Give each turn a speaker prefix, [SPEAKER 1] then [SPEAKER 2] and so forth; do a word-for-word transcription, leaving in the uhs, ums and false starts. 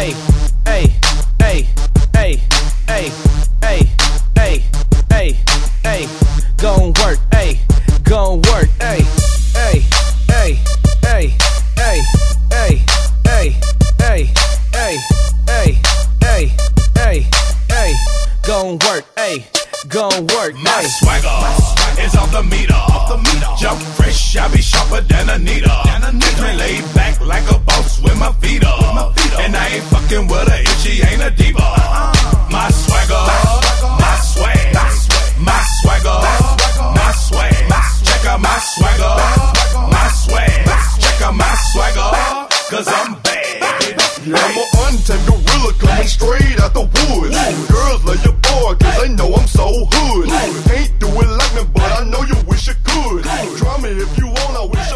[SPEAKER 1] Hey, hey, hey, hey, hey, hey, hey, hey, hey, gon' work, hey, gon' work, hey, hey, hey, hey, hey, hey, hey, hey, hey, hey, hey, hey, hey, gon' work, hey, gon' work,
[SPEAKER 2] my
[SPEAKER 1] hey.
[SPEAKER 2] swagger is off the meter. Off the meter. Jump fresh, I be sharper than Anita. Different laid back like a boss with my feet up. And I ain't fucking with her if she ain't a diva. My swagger, my swag, my swagger, my swag. Check out my swagger, my swag. Check out my swagger, cause I'm bad.
[SPEAKER 3] Yeah, I'm an untamed gorilla coming straight out the woods. Girls love your boy cause they know I'm so hood. Can't do it like me, but I know you wish you could. Try me if you want, I wish I